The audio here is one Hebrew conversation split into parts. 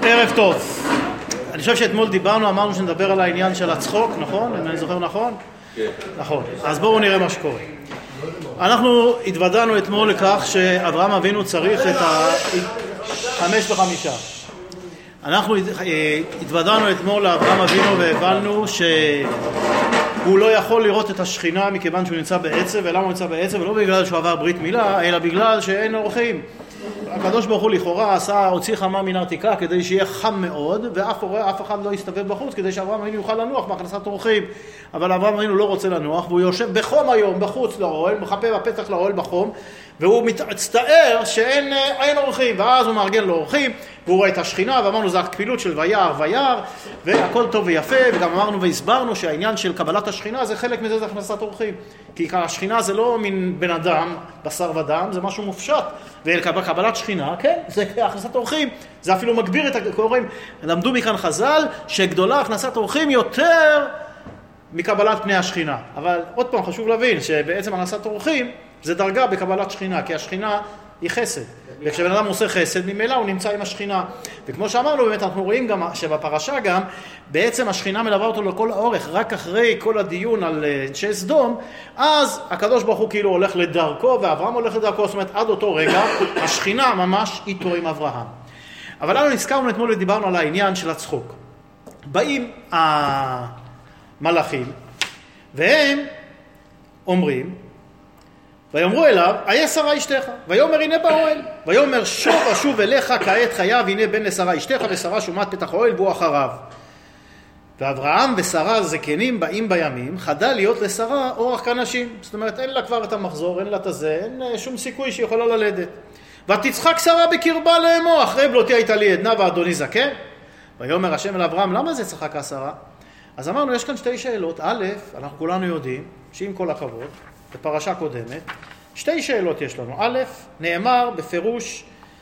ערב טוב. אני חושב שאתמול אמרנו שנדבר על העניין של הצחוק, נכון? אם אני זוכר נכון? כן. נכון. אז בואו נראה מה שקורה. אנחנו התוודענו אתמול לכך שאברהם אבינו צריך את 5 ו5. אנחנו התוודענו אתמול לאברהם אבינו והבנו שהוא לא יכול לראות את השכינה מכיוון שהוא נמצא בעצב. ולמה הוא נמצא בעצב? ולא בגלל שהוא עבר ברית מילה, אלא בגלל שאין אורחים. הקדוש ברוך הוא לכאורה הוציא חמה מן העתיקה כדי שיהיה חם מאוד, ואף אחד לא יסתובב בחוץ כדי שאברהם אבינו יוכל לנוח בהכנסת אורחים. אבל אברהם אבינו לא רוצה לנוח, והוא יושב בחום היום בחוץ לאוהל, מחפה בפתח לאוהל בחום, והוא מצטער שאין אורחים, ואז הוא מארגן לו אורחים, והוא רואה את השכינה, ואמרנו זה הכפילות של וירא, והכל טוב ויפה, וגם אמרנו והסברנו שהעניין של קבלת השכינה זה חלק מזה, זה הכנסת אורחים. כי השכינה זה לא מין בן אדם, בשר ודם, זה משהו מופשט. וקבלת שכינה, כן, זה הכנסת אורחים. זה אפילו מגביר את הקוראים. למדו מכאן חז"ל שגדולה הכנסת אורחים יותר מקבלת פני השכינה. אבל עוד פעם חשוב להבין שבעצם הכנסת אורחים זה דרגה בקבלת שכינה, כי השכינה היא חסד. וכשבן אדם עושה חסד, ממילא הוא נמצא עם השכינה. וכמו שאמרנו, באמת אנחנו רואים גם שבפרשה גם, בעצם השכינה מלווה אותו לכל האורך, רק אחרי כל הדיון על אנשי סדום, אז הקדוש ברוך הוא כאילו הולך לדרכו, ואברהם הולך לדרכו, זאת אומרת עד אותו רגע, השכינה ממש איתו עם אברהם. אבל לנו נזכרנו אתמול ודיברנו על העניין של הצחוק. באים המלאכים, והם אומרים, ויאמרו אליו, איה שרה אשתך? ויאמר הנה באוהל. ויאמר שוב אשוב אליך כעת חייו, הנה בן לשרה אשתך, ושרה שומת פתח האוהל והוא אחריו. ואברהם ושרה זקנים באים בימים, חדל להיות לשרה אורח כנשים. זאת אומרת, אין לה כבר את המחזור, אין לה את הזה, אין שום סיכוי שיכולה ללדת. ותצחק שרה בקרבה לאמו, אחרי בלותי הייתה לי עדנה ואדוני זקן. ויאמר השם אל אברהם, למה זה צחקה שרה? אז אמרנו, יש כאן שתי שאלות. א', אנחנו כולנו יודעים, שעם כל הכבוד, בפרשה קודמת, שתי שאלות יש לנו. א', נאמר בפירוש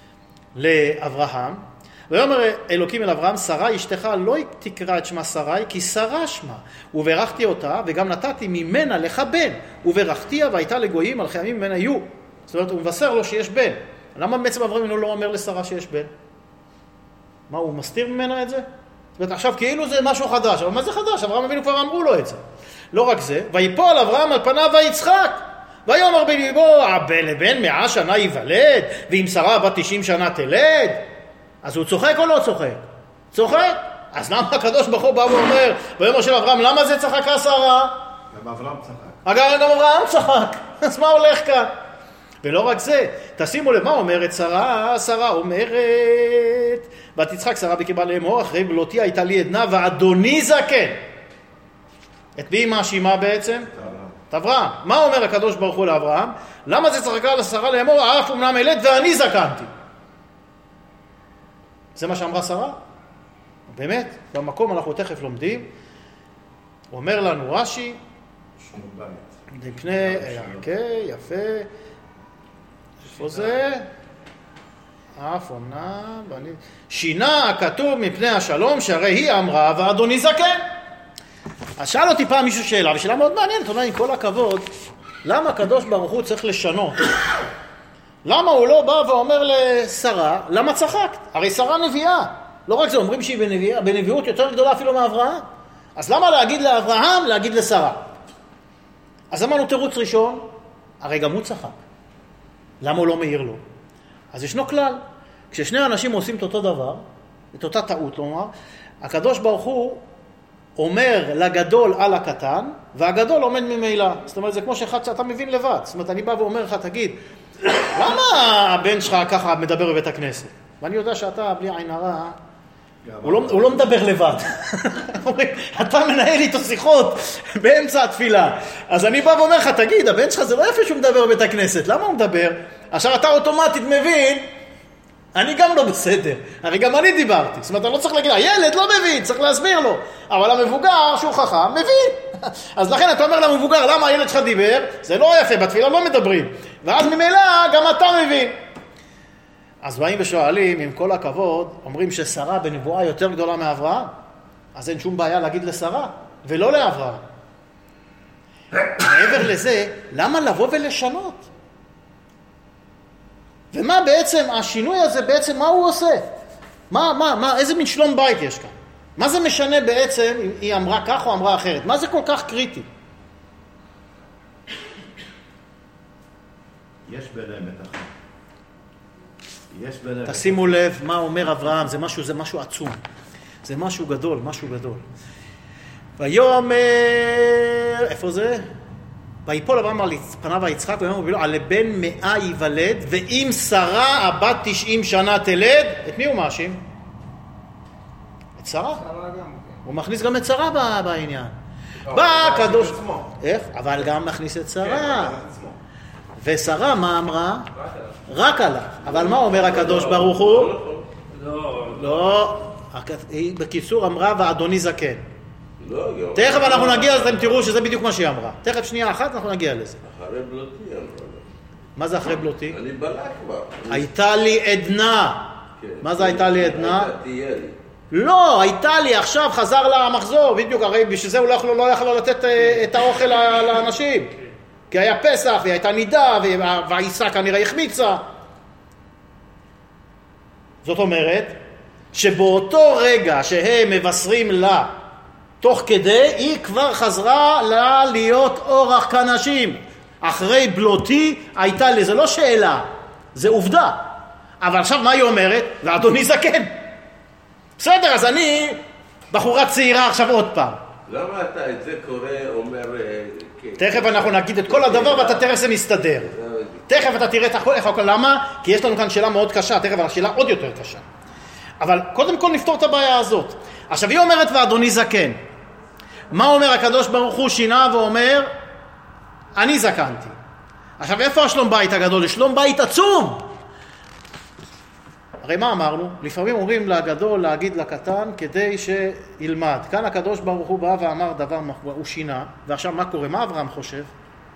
לאברהם, ויאמר אלוקים אל אברהם, שרה אשתך לא תקרא את שמה שרי, כי שרה שמה, וברכתי אותה, וגם נתתי ממנה לך בן, וברכתיה והייתה לגויים על חיימים ממנה יהיו. זאת אומרת, הוא מבשר לו שיש בן. למה בעצם אברהם לא אומר לשרה שיש בן? מה, הוא מסתיר ממנה את זה? זאת אומרת, עכשיו כאילו זה משהו חדש, אבל מה זה חדש? אברהם אבינו כבר אמרו לו את זה. לא רק זה, ויפול אברהם על פניו ויצחק. ויאמר בליבו, לבן 100 שנה ייוולד, ואם שרה בת 90 שנה תלד? אז הוא צוחק או לא צוחק? צוחק. אז למה הקדוש ברוך הוא בא ואומר, ויאמר של אברהם, למה זה צחקה שרה? גם אברהם צחק. אגב, גם אברהם צחק. אז מה הולך כאן? ולא רק זה, תשימו לב, מה אומרת שרה? שרה אומרת, ותצחק שרה בקרבה לאמו, אחרי בלותי הייתה לי עדנה ואדוני זקן. את מי מאשימה בעצם? את אברהם. מה אומר הקדוש ברוך הוא לאברהם? למה זה צחקה לשרה לאמור, האף אמנם ילד ואני זקנתי? זה מה שאמרה שרה? באמת, במקום אנחנו תכף לומדים, אומר לנו רש"י, מפני, יפה, איפה זה? אף אמנם, שינה הכתוב מפני השלום, שהרי היא אמרה ואדוני זקן. אז שאל אותי פעם מישהו שאלה, ושאלה מאוד מעניינת, אומר, עם כל הכבוד, למה הקדוש ברוך הוא צריך לשנות? למה הוא לא בא ואומר לשרה, למה צחקת? הרי שרה נביאה. לא רק זה, אומרים שהיא בנביאות יותר גדולה אפילו מאברהם. אז למה להגיד לאברהם, להגיד לשרה? אז אמרנו תירוץ ראשון, הרי גם הוא צחק. למה הוא לא מעיר לו? אז ישנו כלל, כששני אנשים עושים את אותו דבר, את אותה טעות, לומר, הקדוש ברוך הוא אומר לגדול על הקטן, והגדול עומד ממילא. זאת אומרת, זה כמו שאחד שאתה מבין לבד. זאת אומרת, אני בא ואומר לך, תגיד, למה הבן שלך ככה מדבר בבית הכנסת? ואני יודע שאתה, בלי עין הרע, הוא לא מדבר לבד. אתה מנהל איתו שיחות באמצע התפילה. אז אני בא ואומר לך, תגיד, הבן שלך זה לא יפה שהוא מדבר בבית הכנסת. למה הוא מדבר? עכשיו אתה אוטומטית מבין, אני גם לא בסדר. הרי גם אני דיברתי. זאת אומרת, אני לא צריך להגיד, הילד לא מבין, צריך להסביר לו. אבל המבוגר שהוא חכם, מבין. אז לכן אתה אומר למבוגר, למה הילד שלך דיבר? זה לא יפה, בתפילה לא מדברים. ואז ממילא גם אתה מבין. אז באים ושואלים, עם כל הכבוד, אומרים ששרה בנבואה יותר גדולה מאברהם. אז אין שום בעיה להגיד לשרה, ולא לאברהם. מעבר לזה, למה לבוא ולשנות? ומה בעצם, השינוי הזה בעצם, מה הוא עושה? איזה מין שלום בית יש כאן? מה זה משנה בעצם אם היא אמרה כך או אמרה אחרת? מה זה כל כך קריטי? יש ביניהם מתח. יש ביניהם. תשימו לב מה אומר אברהם, זה משהו עצום. זה משהו גדול, משהו גדול. ויאמר, איפה זה? ויפול אברהם על פניו היצחק, ויאמר לו, על בן 100 ייוולד, ואם שרה הבת 90 שנה תלד, את מי הוא מאשים? את שרה. הוא מכניס גם את שרה בעניין. בא הקדוש... איך? אבל גם מכניס את שרה. ושרה מה אמרה? רק עליו. אבל מה אומר הקדוש ברוך הוא? לא. בקיצור אמרה ואדוני זקן. תכף אנחנו נגיע לזה, אתם תראו שזה בדיוק מה שהיא אמרה. תכף שנייה אחת אנחנו נגיע לזה. אחרי בלותי אמרה. מה זה אחרי בלותי? אני בלה כבר. הייתה לי עדנה. מה זה הייתה לי עדנה? תהיה לי. לא, הייתה לי, עכשיו חזר לה המחזור, בדיוק, הרי בשביל זה הוא לא יכול לתת את האוכל לאנשים. כי היה פסח, והיא הייתה נידה, והעיסה כנראה החמיצה. זאת אומרת, שבאותו רגע שהם מבשרים לה, תוך כדי, היא כבר חזרה לה להיות אורח כנשים. אחרי בלותי הייתה לי, זה לא שאלה, זה עובדה. אבל עכשיו מה היא אומרת? ואדוני זקן. בסדר, אז אני בחורה צעירה עכשיו עוד פעם. למה אתה את זה קורא, אומר... תכף אנחנו נגיד את כל הדבר ואתה תראה זה מסתדר. תכף אתה תראה את הכל, איך הכל, למה? כי יש לנו כאן שאלה מאוד קשה, תכף השאלה עוד יותר קשה. אבל קודם כל נפתור את הבעיה הזאת. עכשיו היא אומרת ואדוני זקן. מה אומר הקדוש ברוך הוא? שינה ואומר אני זקנתי. עכשיו איפה השלום בית הגדול? שלום בית עצום. הרי מה אמרנו? לפעמים אומרים לגדול להגיד לקטן כדי שילמד. כאן הקדוש ברוך הוא בא ואמר דבר, הוא שינה, ועכשיו מה קורה? מה אברהם חושב?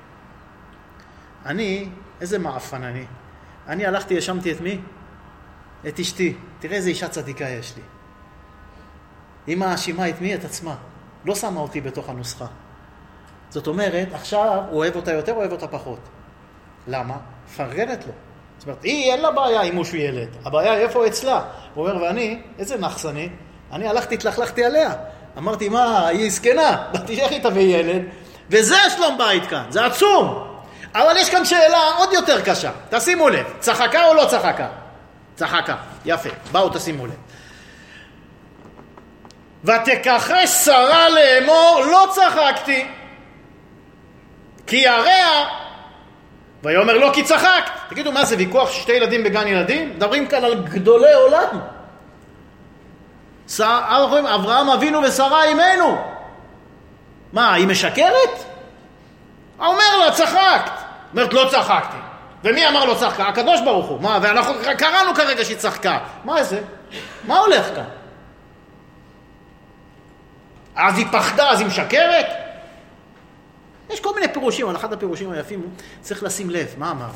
איזה מאפן אני הלכתי, ישמתי את מי? את אשתי. תראה איזה אישה צדיקה יש לי. היא מאשימה את מי? את עצמה. לא שמה אותי בתוך הנוסחה. זאת אומרת, עכשיו הוא אוהב אותה יותר, אוהב אותה פחות. למה? פרגנת לו. זאת אומרת, היא אין לה בעיה עם משהו ילד. הבעיה היא איפה אצלה. הוא אומר, ואני, איזה נחסני, אני הלכתי, התלכלכתי עליה. אמרתי, מה, היא זקנה, באתי שאיך היא תביא ילד. וזה שלום בית כאן, זה עצום. אבל יש כאן שאלה עוד יותר קשה. תשימו לב, צחקה או לא צחקה? צחקה, יפה, באו תשימו לב. ותכחש שרה לאמור, לא צחקתי. כי יראה... ויאמר לא כי צחקת. תגידו, מה זה ויכוח שתי ילדים בגן ילדים? מדברים כאן על גדולי עולם. אברהם אבינו ושרה אימנו. מה, היא משקרת? אומר לה, צחקת. אומרת, לא צחקתי. ומי אמר לא צחקה? הקדוש ברוך הוא. מה, ואנחנו קראנו כרגע שהיא צחקה. מה זה? מה הולך כאן? אז היא פחדה, אז היא משקרת? יש כל מיני פירושים, אבל אחד הפירושים היפים הוא צריך לשים לב, מה אמרנו?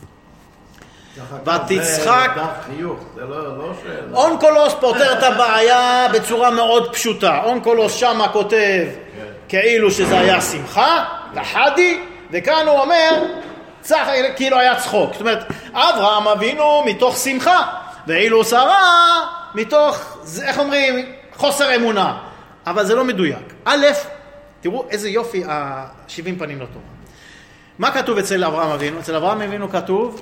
ותצחק... זה לא שאלה. אונקולוס פותר את הבעיה בצורה מאוד פשוטה. אונקולוס שמה כותב כאילו שזה היה שמחה, לחדי, וכאן הוא אומר, כאילו היה צחוק. זאת אומרת, אברהם אבינו מתוך שמחה, ואילו שרה מתוך, איך אומרים, חוסר אמונה. אבל זה לא מדויק. א', תראו איזה יופי 70 פנים לתורה. מה כתוב אצל אברהם אבינו? אצל אברהם אבינו כתוב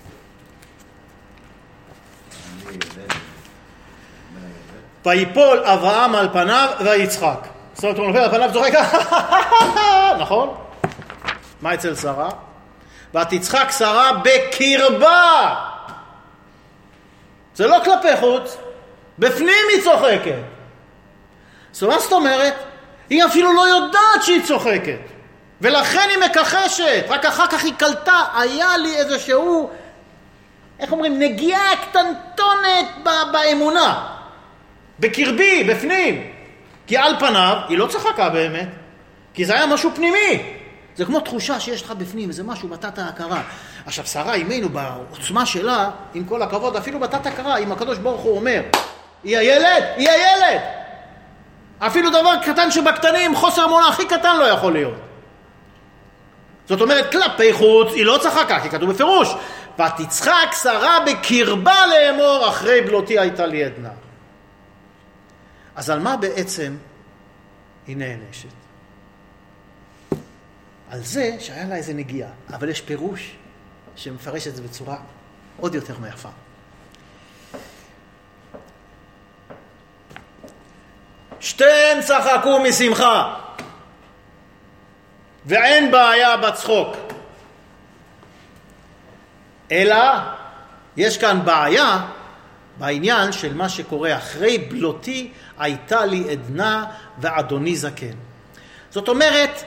ויפול אברהם על פניו ויצחק. זאת אומרת, הוא נופל על פניו זורק נכון? מה אצל שרה? ותצחק שרה בקרבה. זה לא כלפי חוץ, בפנים היא צוחקת. זאת אומרת, היא אפילו לא יודעת שהיא צוחקת, ולכן היא מקחשת. רק אחר כך היא קלטה, היה לי איזשהו, איך אומרים, נגיעה קטנטונת באמונה, בקרבי, בפנים. כי על פניו היא לא צחקה באמת, כי זה היה משהו פנימי. זה כמו תחושה שיש לך בפנים, זה משהו בתת ההכרה. עכשיו שרה אימנו בעוצמה שלה, עם כל הכבוד, אפילו בתת ההכרה, אם הקדוש ברוך הוא אומר, היא הילד, היא הילד. אפילו דבר קטן שבקטנים, חוסר אמונה הכי קטן לא יכול להיות. זאת אומרת, כלפי חוץ היא לא צחקה, כי כתוב בפירוש, ותצחק שרה בקרבה לאמור, אחרי בלותי הייתה לי עדנה. אז על מה בעצם היא נענשת? על זה שהיה לה איזה נגיעה, אבל יש פירוש שמפרש את זה בצורה עוד יותר מיפה. שתיהן צחקו משמחה, ואין בעיה בצחוק. אלא יש כאן בעיה בעניין של מה שקורה אחרי בלותי הייתה לי עדנה ואדוני זקן. זאת אומרת,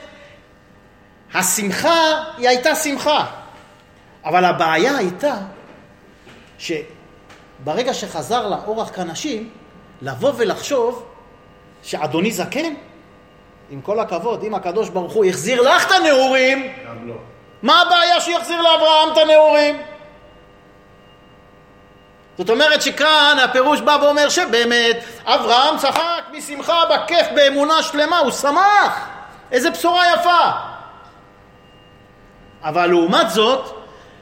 השמחה היא הייתה שמחה, אבל הבעיה הייתה שברגע שחזר לה אורח כנשים, לבוא ולחשוב שאדוני זקן, עם כל הכבוד, אם הקדוש ברוך הוא יחזיר לך את הנעורים, גם לא. מה הבעיה שיחזיר לאברהם את הנעורים? זאת אומרת שכאן הפירוש בא ואומר שבאמת אברהם צחק משמחה בכיף באמונה שלמה, הוא שמח, איזה בשורה יפה. אבל לעומת זאת,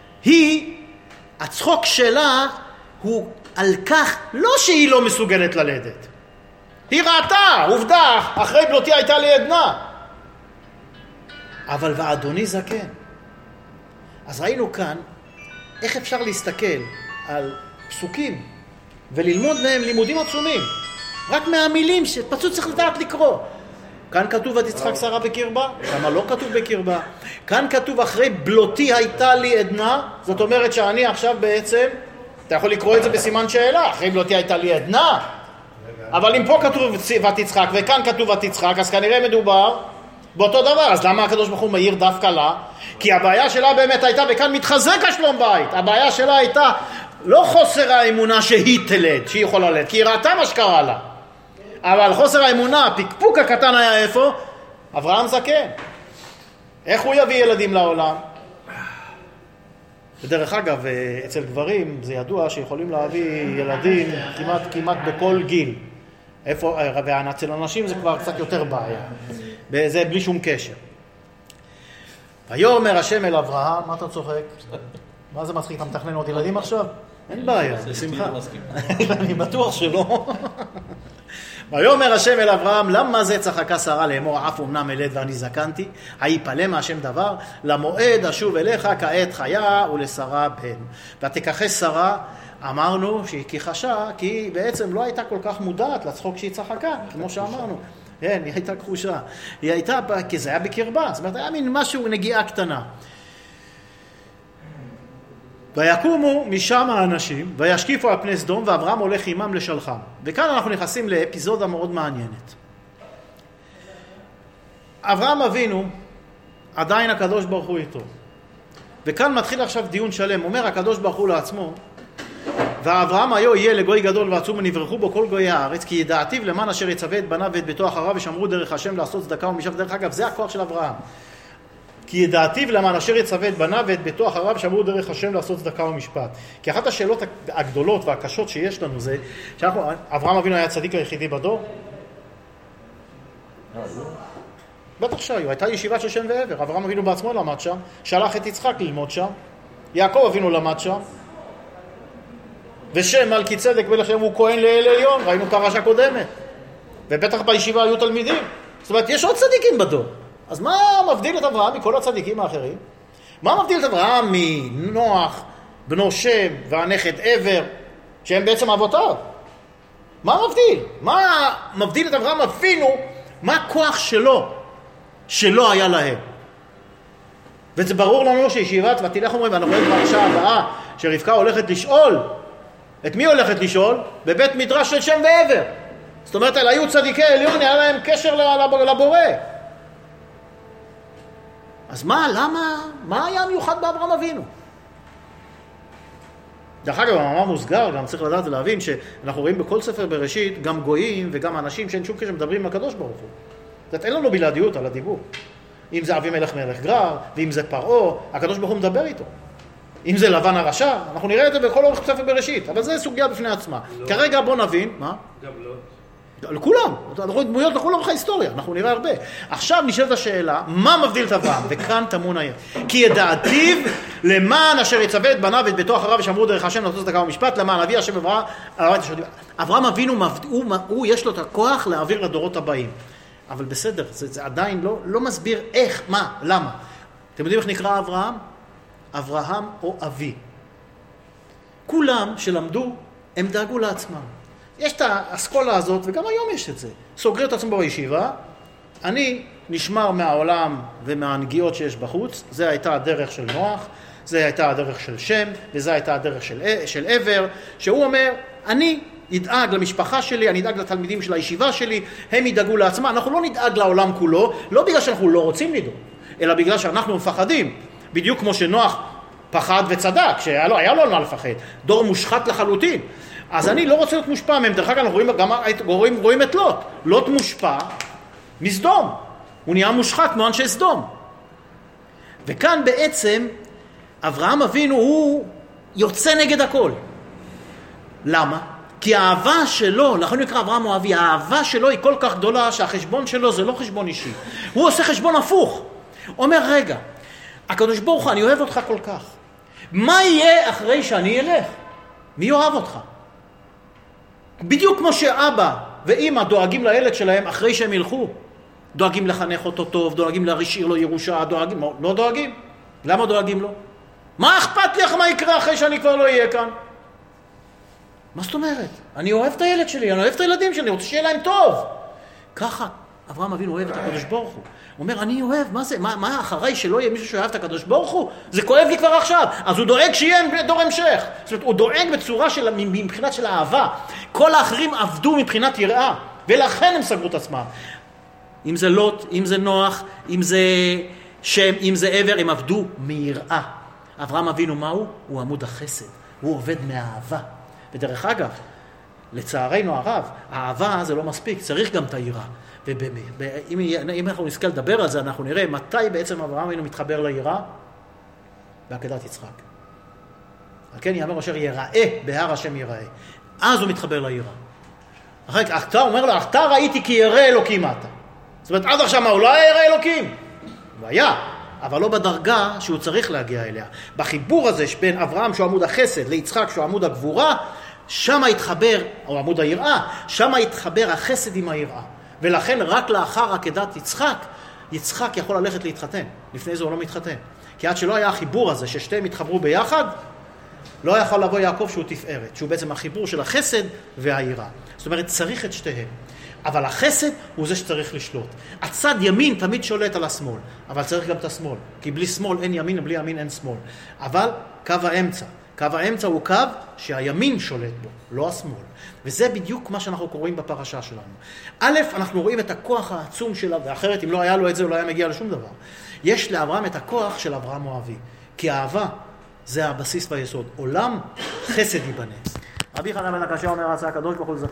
הצחוק שלה הוא על כך, לא שהיא לא מסוגלת ללדת. היא ראתה, עובדה, אחרי בלותי הייתה לי עדנה. אבל ואדוני זקן. אז ראינו כאן איך אפשר להסתכל על פסוקים וללמוד מהם לימודים עצומים. רק מהמילים שפשוט צריך לדעת לקרוא. כאן כתוב ותצחק שרה בקרבה, למה לא כתוב בקרבה? כאן כתוב אחרי בלותי הייתה לי עדנה, זאת אומרת שאני עכשיו בעצם, אתה יכול לקרוא את זה בסימן שאלה, אחרי בלותי הייתה לי עדנה, אבל אם פה כתוב ותצחק וכאן כתוב ותצחק, אז כנראה מדובר באותו דבר. אז למה הקדוש ברוך הוא מאיר דווקא לה? כי הבעיה שלה באמת הייתה, וכאן מתחזק השלום בית, הבעיה שלה הייתה לא חוסר האמונה שהיא תלד, שהיא יכולה ללד, כי היא ראתה מה שקרה לה. אבל חוסר האמונה, הפקפוק הקטן היה איפה? אברהם זקן. איך הוא יביא ילדים לעולם? בדרך אגב, אצל גברים זה ידוע שיכולים להביא ילדים כמעט בכל גיל. ואצל אנשים זה כבר קצת יותר בעיה. זה בלי שום קשר. ויאמר השם אל אברהם, מה אתה צוחק? מה זה מצחיק? אתה מתכנן עוד ילדים עכשיו? אין בעיה, בשמחה. אני בטוח שלא. ויאמר השם אל אברהם, למה זה צחקה שרה לאמור אף אמנם אלד ואני זקנתי? היפלא מהשם דבר, למועד אשוב אליך כעת חיה ולשרה בן. ותכחש שרה, אמרנו שהיא כיחשה, כי היא בעצם לא הייתה כל כך מודעת לצחוק שהיא צחקה, כמו שאמרנו. כן, היא הייתה כחושה. היא הייתה, כי זה היה בקרבה, זאת אומרת, היה מין משהו, נגיעה קטנה. ויקומו משם האנשים וישקיפו על פני סדום, ואברהם הולך עמם לשלחם. וכאן אנחנו נכנסים לאפיזודה מאוד מעניינת. אברהם אבינו, עדיין הקדוש ברוך הוא איתו. וכאן מתחיל עכשיו דיון שלם. אומר הקדוש ברוך הוא לעצמו, ואברהם היו יהיה לגוי גדול ועצום ונברחו בו כל גויי הארץ, כי ידעתיו למען אשר יצווה את בניו ואת ביתו אחריו ושמרו דרך השם לעשות צדקה ומשפט. דרך אגב, זה הכוח של אברהם. כי ידעתיו למען אשר יצווה את בניו ואת ביתו אחריו שמרו דרך השם לעשות צדקה ומשפט. כי אחת השאלות הגדולות והקשות שיש לנו זה, אברהם אבינו היה הצדיק היחידי בדור? בטח שהיו, הייתה ישיבה של שם ועבר. אברהם אבינו בעצמו למד שם, שלח את יצחק ללמוד שם, יעקב אבינו למד שם, ושם מלכי צדק מלך הוא כהן לאל עליון, ראינו פרשה קודמת, ובטח בישיבה היו תלמידים. זאת אומרת, יש עוד צדיקים בדור. אז מה מבדיל את אברהם מכל הצדיקים האחרים? מה מבדיל את אברהם מנוח, בנו שם והנכד עבר, שהם בעצם אבותיו? מה מבדיל? מה מבדיל את אברהם אבינו? מה הכוח שלא היה להם? וזה ברור לנו שישיבת ותלך אומרים, ואנחנו רואים בפרשה הבאה שרבקה הולכת לשאול. את מי הולכת לשאול? בבית מדרש של שם ועבר. זאת אומרת, אלה היו צדיקי עליון, היה להם קשר לבורא. אז מה היה מיוחד באברהם אבינו? דרך אגב, במאמר מוסגר, גם צריך לדעת ולהבין שאנחנו רואים בכל ספר בראשית גם גויים וגם אנשים שאין שום קשר מדברים עם הקדוש ברוך הוא. זאת אומרת, אין לנו בלעדיות על הדיבור. אם זה אבימלך מלך גרר, ואם זה פרעה, הקדוש ברוך הוא מדבר איתו. אם זה לבן הרשע, אנחנו נראה את זה בכל אורך ספר בראשית, אבל זה סוגיה בפני עצמה. כרגע בוא נבין, מה? גם לא. לכולם, אנחנו רואים דמויות לכולם בהיסטוריה, אנחנו נראה הרבה. עכשיו נשאלת השאלה, מה מבדיל את אברהם? וכאן טמון העניין. כי ידעתיו למען אשר יצווה את בניו ואת ביתו אחריו ושמרו דרך השם לעשות צדקה ומשפט, למען אבי השם אברהם אבינו, הוא יש לו את הכוח להעביר לדורות הבאים. אבל בסדר, זה עדיין לא מסביר איך, מה, למה. אתם יודעים איך נקרא אברהם? אברהם או אבי. כולם שלמדו, הם דאגו לעצמם. יש את האסכולה הזאת, וגם היום יש את זה. סוגרים את עצמם בישיבה, אני נשמר מהעולם ומהנגיעות שיש בחוץ, זה הייתה הדרך של נוח, זה הייתה הדרך של שם, וזה הייתה הדרך של עבר, שהוא אומר, אני אדאג למשפחה שלי, אני אדאג לתלמידים של הישיבה שלי, הם ידאגו לעצמם, אנחנו לא נדאג לעולם כולו, לא בגלל שאנחנו לא רוצים לדאוג, אלא בגלל שאנחנו מפחדים, בדיוק כמו שנוח פחד וצדק, שהיה לו מה לפחד, דור מושחת לחלוטין. אז אני לא רוצה להיות מושפע מהם, דרך אגב אנחנו רואים את לוט. לוט מושפע מסדום. הוא נהיה מושחת כמו אנשי סדום. וכאן בעצם אברהם אבינו הוא יוצא נגד הכל. למה? כי האהבה שלו, לכן נקרא אברהם הוא אבי, האהבה שלו היא כל כך גדולה שהחשבון שלו זה לא חשבון אישי. הוא עושה חשבון הפוך. אומר רגע, הקדוש ברוך הוא, אני אוהב אותך כל כך. מה יהיה אחרי שאני אלך? מי יאהב אותך? בדיוק כמו שאבא ואמא דואגים לילד שלהם אחרי שהם ילכו. דואגים לחנך אותו טוב, דואגים להשאיר לו ירושה, דואגים, לא דואגים. למה דואגים לו? מה אכפת לי מה יקרה אחרי שאני כבר לא אהיה כאן? מה זאת אומרת? אני אוהב את הילד שלי, אני אוהב את הילדים שלי, אני רוצה שיהיה להם טוב. ככה אברהם אבינו אוהב את הקדוש ברוך הוא. הוא אומר, אני אוהב, מה זה? מה אחריי שלא יהיה מישהו שאוהב את הקדוש ברוך הוא? זה כואב לי כבר עכשיו. אז הוא דואג שיהיה דור המשך. זאת אומרת, הוא דואג בצורה מבחינת של אהבה. כל האחרים עבדו מבחינת יראה, ולכן הם סגרו את עצמם. אם זה לוט, אם זה נוח, אם זה שם, אם זה עבר, הם עבדו מיראה. אברהם אבינו מהו? הוא עמוד החסד. הוא עובד מהאהבה. ודרך אגב, לצערנו הרב, האהבה זה לא מספיק, צריך גם את היראה. ואם אנחנו נזכה לדבר על זה, אנחנו נראה מתי בעצם אברהם אבינו מתחבר ליראה? בעקדת יצחק. על כן יאמר אשר יראה, בהר השם יראה. אז הוא מתחבר ליראה. אתה אומר לו, אתה ראיתי כי יראה אלוקים אתה. זאת אומרת, עד עכשיו מה, הוא לא היה יראה אלוקים? הוא היה, אבל לא בדרגה שהוא צריך להגיע אליה. בחיבור הזה שבין אברהם שהוא עמוד החסד, ליצחק שהוא עמוד הגבורה, שם התחבר, או עמוד היראה, שם התחבר החסד עם היראה. ולכן רק לאחר עקדת יצחק יכול ללכת להתחתן. לפני זה הוא לא מתחתן. כי עד שלא היה החיבור הזה, ששתיהם התחברו ביחד, לא יכול לבוא יעקב שהוא תפארת, שהוא בעצם החיבור של החסד והיראה. זאת אומרת, צריך את שתיהם. אבל החסד הוא זה שצריך לשלוט. הצד ימין תמיד שולט על השמאל, אבל צריך גם את השמאל. כי בלי שמאל אין ימין, ובלי ימין אין שמאל. אבל קו האמצע. קו האמצע הוא קו שהימין שולט בו, לא השמאל. וזה בדיוק מה שאנחנו קוראים בפרשה שלנו. א', אנחנו רואים את הכוח העצום שלה, ואחרת אם לא היה לו את זה, הוא לא היה מגיע לשום דבר. יש לאברהם את הכוח של אברהם אוהבי. כי האהבה זה הבסיס והיסוד. עולם חסד ייבנה. רבי חנן בן עקשיא אומר, רצה הקדוש ברוך הוא